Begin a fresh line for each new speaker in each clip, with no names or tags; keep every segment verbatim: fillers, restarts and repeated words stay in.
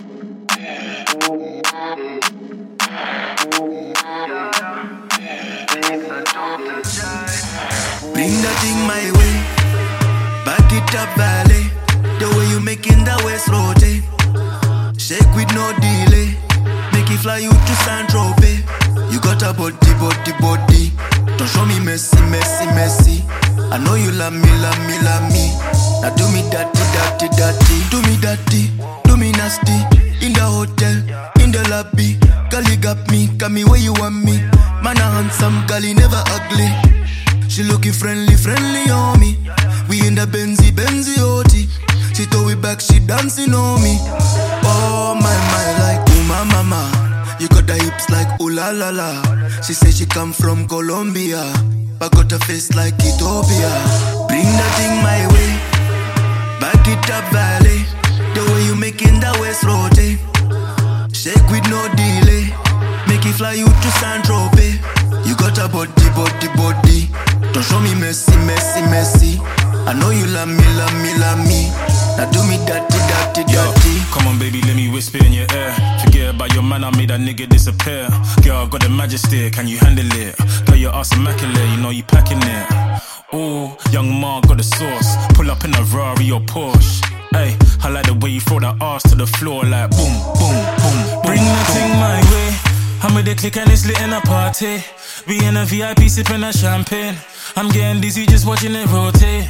Bring that thing my way, back it up valley. The way you making that waist rotate, shake with no delay. Make it fly you to San Tropez. You got a body, body, body. Don't show me messy, messy, messy. I know you love me, love me, love me. Now do me dirty, dirty, dirty. Do me dirty, do me nasty. In the hotel, in the lobby. Girl, you got me, got me where you want me. Man, a handsome girl, he never ugly. She looking friendly, friendly on me. We in the Benzy, Benzy O T. She throw it back, she dancing on me. Oh my, my, like ooh my mama. You got the hips like ooh la la la. She say she come from Colombia, but got a face like Ethiopia. Bring that thing my way, back it up valley. The way you making that waist rotate, shake with no delay. Make it fly you to San Tropez. You got a body, body, body. Don't show me messy, messy, messy. I know you love me, love me, love me. Now do me dirty, dirty, dirty.
Yo, come on baby, let me whisper in your ear. Forget about your man, I made that nigga disappear. Girl, got the majesty, can you handle it? Girl, your ass immaculate, you know you packing it. Ooh, young Ma got the sauce. Pull up in a Rari or Porsche. Hey, I like the way you throw that ass to the floor like boom, boom, boom, boom. Bring that thing my way. I'm with the clique and it's lit in a party. We in a V I P sipping a champagne. I'm getting dizzy just watching it rotate,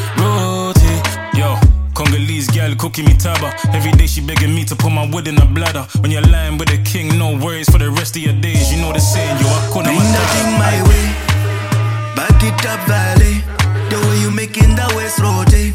rotate. Yo, Congolese girl cooking me taba. Every day she begging me to put my wood in her bladder. When you're lying with a king, no worries for the rest of your days. You know the saying, yo, I couldn't.
Bring that thing my way, back it up valley. The way you making that waist rotate,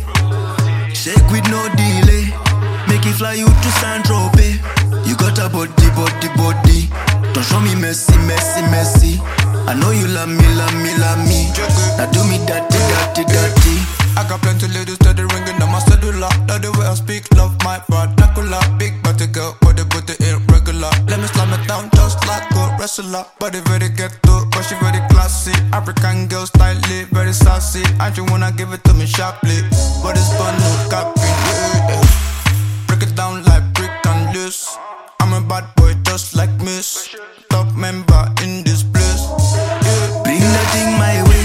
shake with no delay. Make it fly you to San Tropez. You got a body, body, body. Don't show me messy, messy, messy. I know you love me, love me, love me. Now do me dirty, dirty, dirty.
I got plenty ladies steady ringing on my cellular. Love the way I speak, love my vernacular. Big body girl, body body irregular. Let me slam it down just like a wrestler. Body very ghetto, but she very classy. African girl stylish, very sassy. I just wanna give it to me sharply. But it's fun, no capping, yeah, yeah. Break it down like brick and loose. I'm a bad boy just like Miss. Top member in this place, yeah.
Bring that thing my way,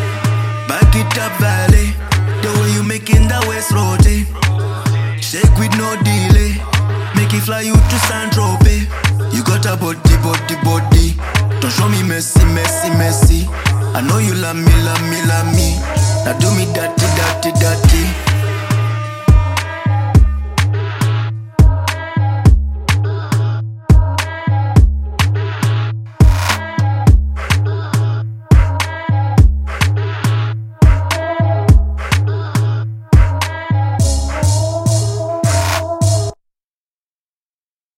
back it up valley. The way you making that waist rotate, shake with no delay. Make it fly you to San Tropez. You got a body, body, body. Don't show me messy, messy, messy. I know you love me, love me, love me. Now do me dirty, dirty, dirty.